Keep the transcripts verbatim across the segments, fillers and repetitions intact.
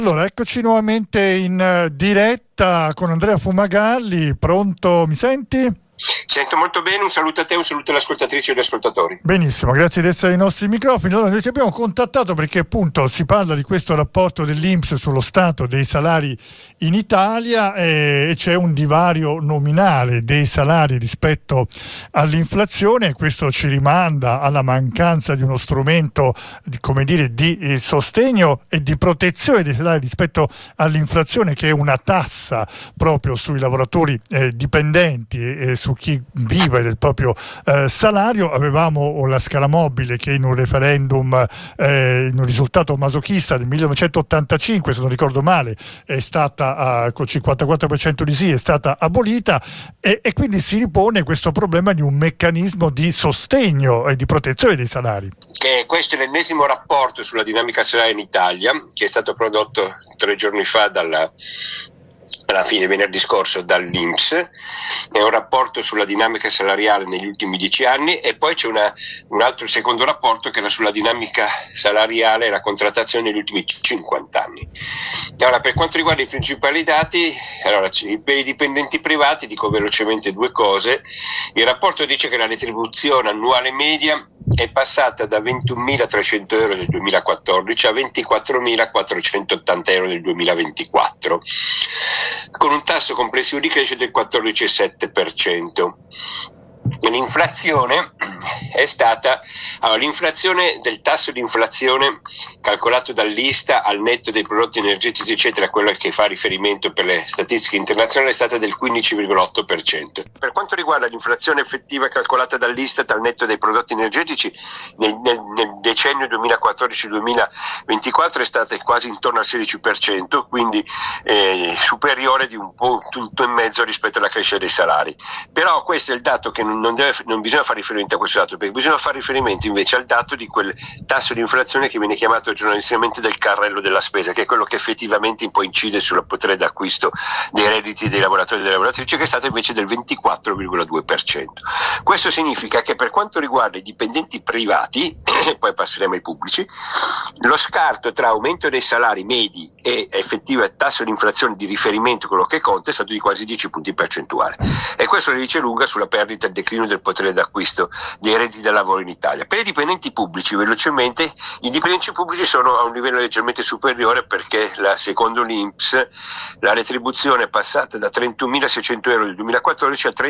Allora, eccoci nuovamente in diretta con Andrea Fumagalli. Pronto, mi senti? Sento molto bene, un saluto a te, un saluto alle ascoltatrici e agli ascoltatori. Benissimo, grazie di essere ai nostri microfoni. Allora, noi ti abbiamo contattato perché appunto si parla di questo rapporto dell'I N P S sullo stato dei salari in Italia e, e c'è un divario nominale dei salari rispetto all'inflazione e questo ci rimanda alla mancanza di uno strumento di, come dire, di eh, sostegno e di protezione dei salari rispetto all'inflazione, che è una tassa proprio sui lavoratori eh, dipendenti e, e su chi vive del proprio eh, salario. Avevamo la scala mobile che in un referendum, eh, in un risultato masochista del millenovecentottantacinque, se non ricordo male, è stata eh, col cinquantaquattro per cento di sì, è stata abolita e, e quindi si ripone questo problema di un meccanismo di sostegno e di protezione dei salari. Che questo è l'ennesimo rapporto sulla dinamica salariale in Italia, che è stato prodotto tre giorni fa dalla alla fine venerdì scorso dall'I N P S. È un rapporto sulla dinamica salariale negli ultimi dieci anni e poi c'è una, un altro il secondo rapporto che era sulla dinamica salariale e la contrattazione negli ultimi cinquanta anni. Allora, per quanto riguarda i principali dati, allora, per i dipendenti privati dico velocemente due cose. Il rapporto dice che la retribuzione annuale media è passata da ventunomilatrecento euro nel duemilaquattordici a ventiquattromilaquattrocentottanta euro nel duemilaventiquattro, con un tasso complessivo di crescita del quattordici virgola sette per cento. L'inflazione è stata allora, l'inflazione del tasso di inflazione calcolato dall'Ista al netto dei prodotti energetici eccetera, quello che fa riferimento per le statistiche internazionali, è stata del quindici virgola otto per cento. Per quanto riguarda l'inflazione effettiva calcolata dall'Istat al netto dei prodotti energetici nel, nel, nel decennio duemilaquattordici duemilaventiquattro è stata quasi intorno al sedici per cento, quindi eh, superiore di un punto e mezzo rispetto alla crescita dei salari. Però questo è il dato che non Non, deve, non bisogna fare riferimento a questo dato, perché bisogna fare riferimento invece al dato di quel tasso di inflazione che viene chiamato giornalisticamente del carrello della spesa, che è quello che effettivamente poi incide sulla potere d'acquisto dei redditi dei lavoratori e delle lavoratrici, che è stato invece del ventiquattro virgola due per cento. Questo significa che per quanto riguarda i dipendenti privati, poi passeremo ai pubblici, lo scarto tra aumento dei salari medi e effettivo tasso di inflazione di riferimento, quello che conta, è stato di quasi dieci punti percentuali, e questo le dice lunga sulla perdita del declino del potere d'acquisto dei redditi da lavoro in Italia. Per i dipendenti pubblici, velocemente, i dipendenti pubblici sono a un livello leggermente superiore, perché la, secondo l'I N P S la retribuzione è passata da trentunomilaseicento euro nel duemilaquattordici a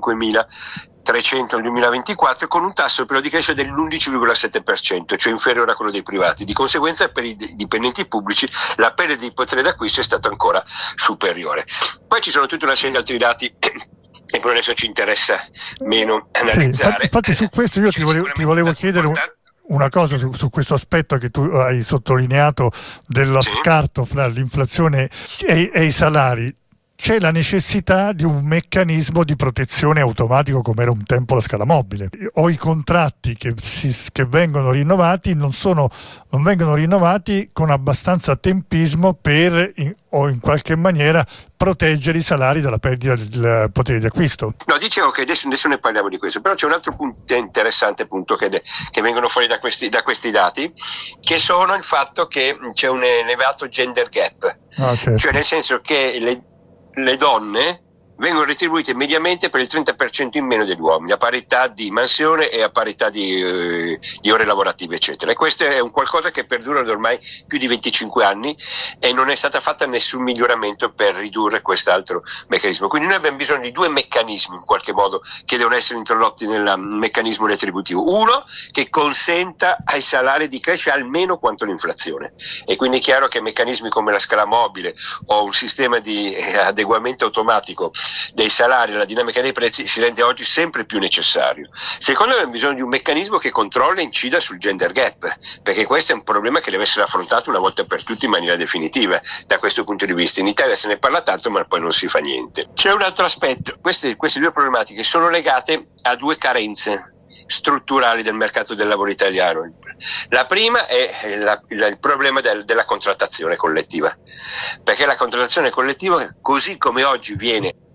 trentacinquemilatrecento nel duemilaventiquattro, con un tasso però di crescita dell'undici virgola sette per cento, cioè inferiore a quello dei privati. Di conseguenza per i dipendenti pubblici la perdita di potere d'acquisto è stata ancora superiore. Poi ci sono tutta una serie di altri dati e per adesso ci interessa meno analizzare. Sì, infatti su questo io ti volevo, ti volevo chiedere un, una cosa su, su questo aspetto che tu hai sottolineato dello sì. scarto fra l'inflazione e, e i salari. C'è la necessità di un meccanismo di protezione automatico come era un tempo la scala mobile. O i contratti che, si, che vengono rinnovati non, sono, non vengono rinnovati con abbastanza tempismo per in, o in qualche maniera proteggere i salari dalla perdita del potere di acquisto. No, dicevo che adesso, adesso ne parliamo di questo, però c'è un altro punto interessante appunto che, de, che vengono fuori da questi, da questi dati, che sono il fatto che c'è un elevato gender gap, ah, certo. Cioè nel senso che le le donne vengono retribuite mediamente per il trenta per cento in meno degli uomini, a parità di mansione e a parità di, eh, di ore lavorative eccetera, e questo è un qualcosa che perdura da ormai più di venticinque anni e non è stata fatta nessun miglioramento per ridurre quest'altro meccanismo. Quindi noi abbiamo bisogno di due meccanismi in qualche modo che devono essere introdotti nel meccanismo retributivo: uno che consenta ai salari di crescere almeno quanto l'inflazione, e quindi è chiaro che meccanismi come la scala mobile o un sistema di adeguamento automatico dei salari alla dinamica dei prezzi si rende oggi sempre più necessario. Secondo me abbiamo bisogno di un meccanismo che controlla e incida sul gender gap, perché questo è un problema che deve essere affrontato una volta per tutte in maniera definitiva. Da questo punto di vista in Italia se ne parla tanto ma poi non si fa niente. C'è un altro aspetto: queste, queste due problematiche sono legate a due carenze strutturali del mercato del lavoro italiano. La prima è la, la, il problema del, della contrattazione collettiva, perché la contrattazione collettiva, così come oggi viene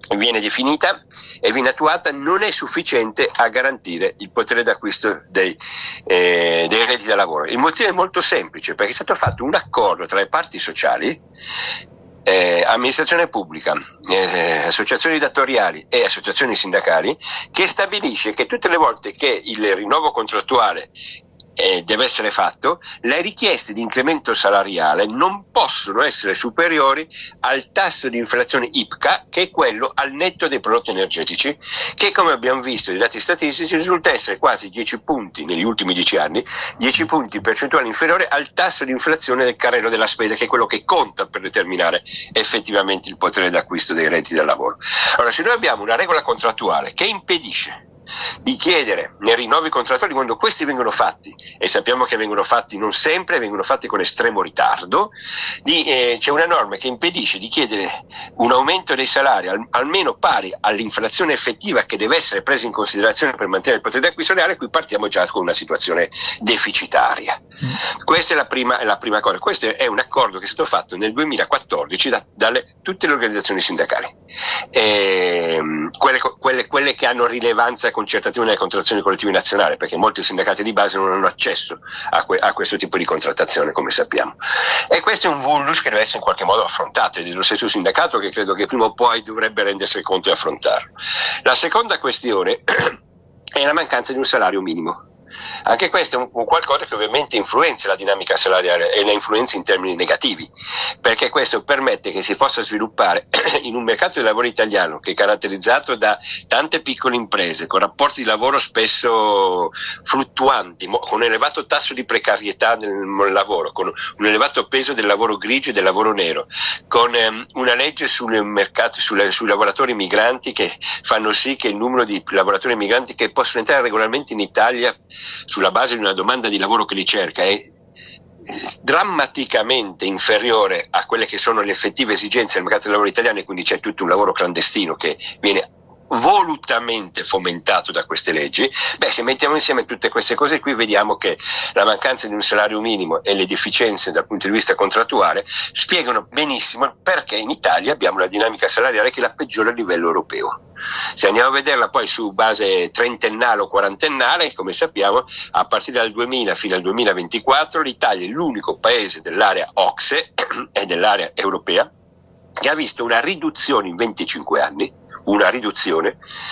viene definita e viene attuata, non è sufficiente a garantire il potere d'acquisto dei, eh, dei redditi da lavoro. Il motivo è molto semplice, perché è stato fatto un accordo tra le parti sociali, eh, amministrazione pubblica, eh, associazioni datoriali e associazioni sindacali, che stabilisce che tutte le volte che il rinnovo contrattuale Eh, deve essere fatto, le richieste di incremento salariale non possono essere superiori al tasso di inflazione I P C A, che è quello al netto dei prodotti energetici, che, come abbiamo visto dai dati statistici, risulta essere quasi dieci punti negli ultimi dieci anni, dieci punti percentuali inferiore al tasso di inflazione del carrello della spesa, che è quello che conta per determinare effettivamente il potere d'acquisto dei redditi da lavoro. Allora, se noi abbiamo una regola contrattuale che impedisce di chiedere nei rinnovi contrattuali, quando questi vengono fatti, e sappiamo che vengono fatti non sempre, vengono fatti con estremo ritardo, di, eh, c'è una norma che impedisce di chiedere un aumento dei salari al, almeno pari all'inflazione effettiva, che deve essere presa in considerazione per mantenere il potere d'acquisto reale. Qui partiamo già con una situazione deficitaria. Mm. Questa è la prima, è la prima cosa. Questo è un accordo che è stato fatto nel duemilaquattordici da, dalle tutte le organizzazioni sindacali, e, quelle, quelle, quelle che hanno rilevanza concertativa nelle contrattazioni collettive nazionali, perché molti sindacati di base non hanno accesso a, que- a questo tipo di contrattazione, come sappiamo. E questo è un vulnus che deve essere in qualche modo affrontato, ed è lo stesso sindacato che credo che prima o poi dovrebbe rendersi conto e affrontarlo. La seconda questione è la mancanza di un salario minimo. Anche questo è un, un qualcosa che ovviamente influenza la dinamica salariale, e la influenza in termini negativi, perché questo permette che si possa sviluppare in un mercato del lavoro italiano che è caratterizzato da tante piccole imprese con rapporti di lavoro spesso fluttuanti, mo, con un elevato tasso di precarietà nel, nel lavoro, con un elevato peso del lavoro grigio e del lavoro nero, con ehm, una legge sul mercato, sulle, sui lavoratori migranti, che fanno sì che il numero di lavoratori migranti che possono entrare regolarmente in Italia sulla base di una domanda di lavoro che li cerca è drammaticamente inferiore a quelle che sono le effettive esigenze del mercato del lavoro italiano, e quindi c'è tutto un lavoro clandestino che viene volutamente fomentato da queste leggi. Beh, se mettiamo insieme tutte queste cose qui, vediamo che la mancanza di un salario minimo e le deficienze dal punto di vista contrattuale spiegano benissimo perché in Italia abbiamo una dinamica salariale che è la peggiore a livello europeo. Se andiamo a vederla poi su base trentennale o quarantennale, come sappiamo, a partire dal duemila fino al duemilaventiquattro l'Italia è l'unico paese dell'area O C S E e dell'area europea che ha visto una riduzione in venticinque anni, una riduzione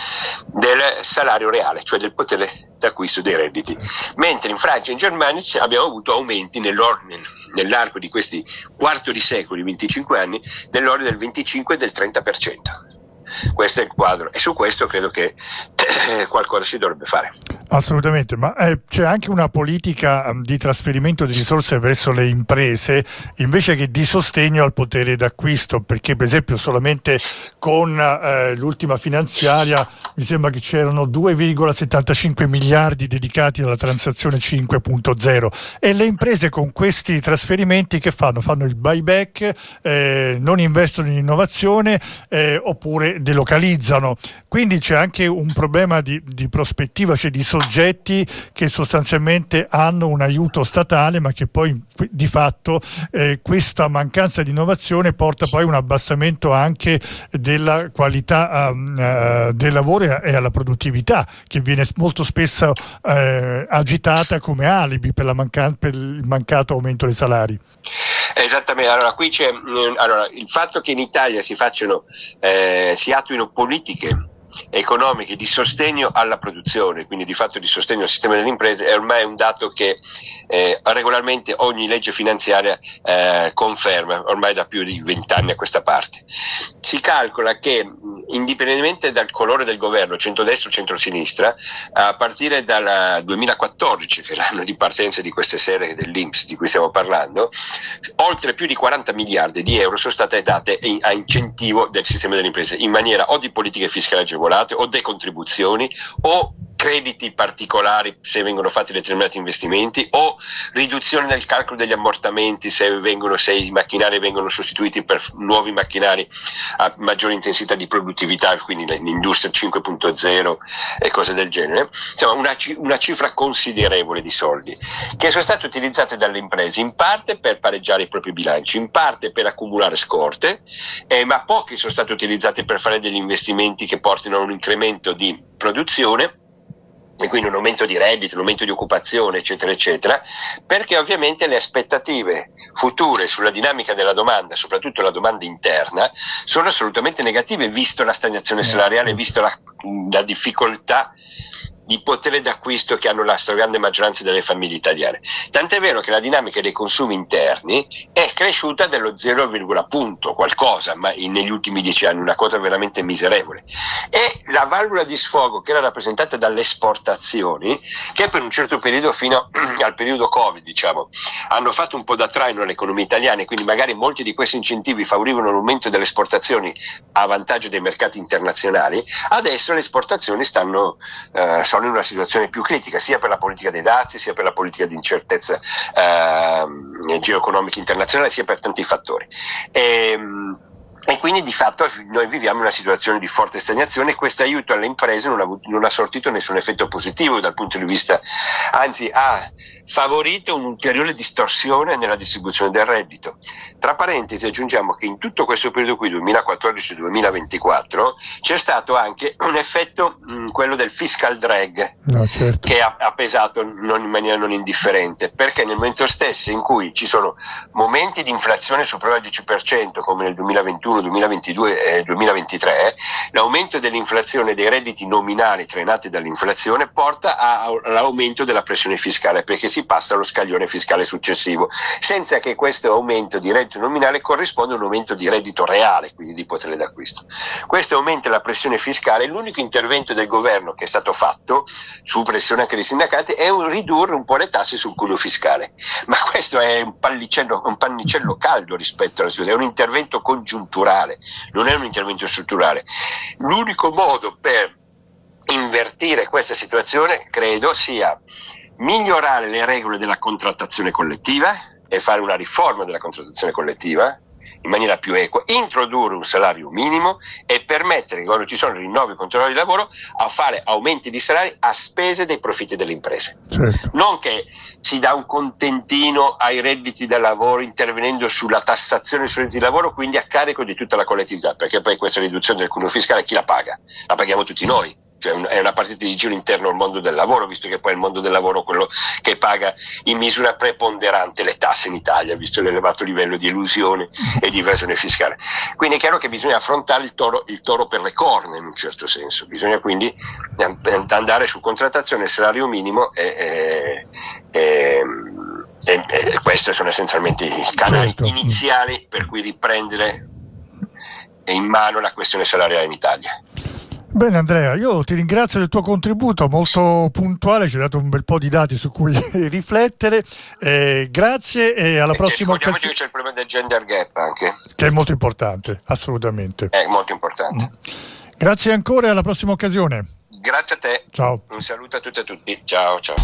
del salario reale, cioè del potere d'acquisto dei redditi, mentre in Francia e in Germania abbiamo avuto aumenti nell'ordine, nell'arco di questi quarto di secolo, venticinque anni, dell'ordine del venticinque e del trenta per cento. Questo è il quadro, e su questo credo che eh, qualcosa si dovrebbe fare. Assolutamente, ma eh, c'è anche una politica um, di trasferimento di risorse verso le imprese invece che di sostegno al potere d'acquisto, perché per esempio solamente con eh, l'ultima finanziaria mi sembra che c'erano due virgola settantacinque miliardi dedicati alla transazione cinque punto zero, e le imprese con questi trasferimenti che fanno? Fanno il buyback, eh, non investono in innovazione eh, oppure delocalizzano. Quindi c'è anche un problema di, di prospettiva, cioè di soggetti che sostanzialmente hanno un aiuto statale, ma che poi di fatto eh, questa mancanza di innovazione porta poi a un abbassamento anche della qualità uh, del lavoro e alla produttività, che viene molto spesso eh, agitata come alibi per, la mancan- per il mancato aumento dei salari. Esattamente, allora qui c'è allora, il fatto che in Italia si facciano eh, si attuino politiche economiche di sostegno alla produzione, quindi di fatto di sostegno al sistema delle imprese, è ormai un dato che eh, regolarmente ogni legge finanziaria eh, conferma, ormai da più di vent'anni a questa parte. Si calcola che indipendentemente dal colore del governo, centrodestra o centrosinistra, a partire dal duemilaquattordici, che è l'anno di partenza di queste serie dell'I N P S di cui stiamo parlando, oltre più di quaranta miliardi di euro sono state date a incentivo del sistema delle imprese in maniera o di politiche fiscali agevolate o decontribuzioni o crediti particolari se vengono fatti determinati investimenti, o riduzione del calcolo degli ammortamenti se, vengono, se i macchinari vengono sostituiti per nuovi macchinari a maggiore intensità di produttività, quindi l'industria cinque punto zero e cose del genere. Insomma, una, una cifra considerevole di soldi che sono state utilizzate dalle imprese in parte per pareggiare i propri bilanci, in parte per accumulare scorte, eh, ma pochi sono stati utilizzati per fare degli investimenti che portino a un incremento di produzione e quindi un aumento di reddito, un aumento di occupazione, eccetera, eccetera, perché ovviamente le aspettative future sulla dinamica della domanda, soprattutto la domanda interna, sono assolutamente negative, visto la stagnazione salariale, visto la, la difficoltà di potere d'acquisto che hanno la stragrande maggioranza delle famiglie italiane. Tant'è vero che la dinamica dei consumi interni è cresciuta dello zero, punto qualcosa, ma in, negli ultimi dieci anni, una cosa veramente miserevole. E la valvola di sfogo che era rappresentata dalle esportazioni, che per un certo periodo, fino al periodo Covid, diciamo, hanno fatto un po' da traino all'economia italiana, e quindi magari molti di questi incentivi favorivano l'aumento delle esportazioni a vantaggio dei mercati internazionali, adesso le esportazioni stanno eh, sono in una situazione più critica, sia per la politica dei dazi, sia per la politica di incertezza eh, geoeconomica internazionale, sia per tanti fattori. E, E quindi di fatto noi viviamo una situazione di forte stagnazione, e questo aiuto alle imprese non ha, non ha sortito nessun effetto positivo dal punto di vista, anzi ha favorito un'ulteriore distorsione nella distribuzione del reddito. Tra parentesi aggiungiamo che in tutto questo periodo qui, duemilaquattordici duemilaventiquattro, c'è stato anche un effetto, mh, quello del fiscal drag, no, certo. che ha, ha pesato non in maniera non indifferente, perché nel momento stesso in cui ci sono momenti di inflazione superiore al dieci per cento, come nel duemilaventuno, duemilaventidue e duemilaventitré, l'aumento dell'inflazione dei redditi nominali trainati dall'inflazione porta a, all'aumento della pressione fiscale, perché si passa allo scaglione fiscale successivo, senza che questo aumento di reddito nominale corrisponda a un aumento di reddito reale, quindi di potere d'acquisto. Questo aumenta la pressione fiscale. L'unico intervento del governo che è stato fatto, su pressione anche dei sindacati, è un ridurre un po' le tasse sul cuneo fiscale, ma questo è un pannicello, un pannicello caldo rispetto alla situazione, è un intervento congiunturale, non è un intervento strutturale. L'unico modo per invertire questa situazione, credo, sia migliorare le regole della contrattazione collettiva e fare una riforma della contrattazione collettiva in maniera più equa, introdurre un salario minimo e permettere, quando ci sono rinnovi e controlli di lavoro, a fare aumenti di salari a spese dei profitti delle imprese. Certo. Non che si dà un contentino ai redditi da lavoro intervenendo sulla tassazione sui redditi di lavoro, quindi a carico di tutta la collettività, perché poi questa riduzione del cuneo fiscale chi la paga? La paghiamo tutti noi. Cioè è una partita di giro interno al mondo del lavoro, visto che poi è il mondo del lavoro quello che paga in misura preponderante le tasse in Italia, visto l'elevato livello di elusione e di evasione fiscale. Quindi è chiaro che bisogna affrontare il toro, il toro per le corna, in un certo senso. Bisogna quindi andare su contrattazione e salario minimo, e, e, e, e, e questi sono essenzialmente i canali certo. iniziali per cui riprendere in mano la questione salariale in Italia. Bene Andrea, io ti ringrazio del tuo contributo molto puntuale, ci hai dato un bel po' di dati su cui riflettere, eh, grazie e alla e prossima occasione. Che c'è il problema del gender gap anche, che è molto importante, assolutamente. È molto importante. Grazie ancora e alla prossima occasione. Grazie a te. Ciao. Un saluto a tutte e a tutti. Ciao ciao.